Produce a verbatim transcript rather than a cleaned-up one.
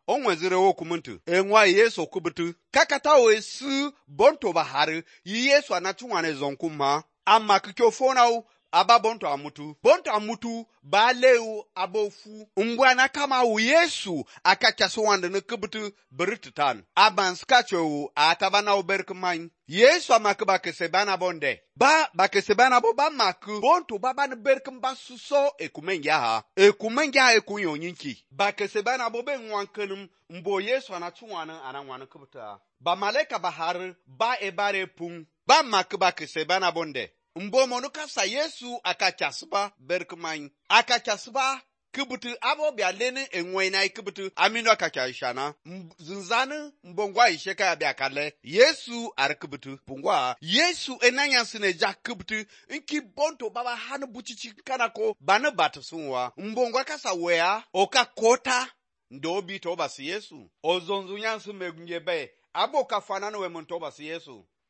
onwezire okumuntu enwa Yesu kubutu kakata wesu bonto bahare Yesu anachungwane zonkuma amma kichofona aba bonto amutu bonto amutu baleu abofu mbwana kama u Yesu akachaso wande ne kubutu berititan aban skacho atabana uberkman Yesu amakba kesebana bonde ba bakesebana bo ba mak bonto baba ne berkim basuso ekumenja ha ekumenja ekunyo nyinki bakesebana bo be nwankanum mbo Yesu anachungwana ananwana kubuta ba maleka bahar ba ebare pung ba makba kesebana bonde mbo monuka sa Yesu akachasba berkman akachasba kubutu abo bia lene enwena kubutu amino akachashana zunzana mbongwa isheka bia kale Yesu arkubutu pungwa Yesu enanya sine jak kubutu inki bonto baba hanu buchichi kanako bana batusunwa mbongwa kasa wea oka kota ndobi toba si Yesu ozonzu nyansu megunjebe abo kafanano we montoba si Yesu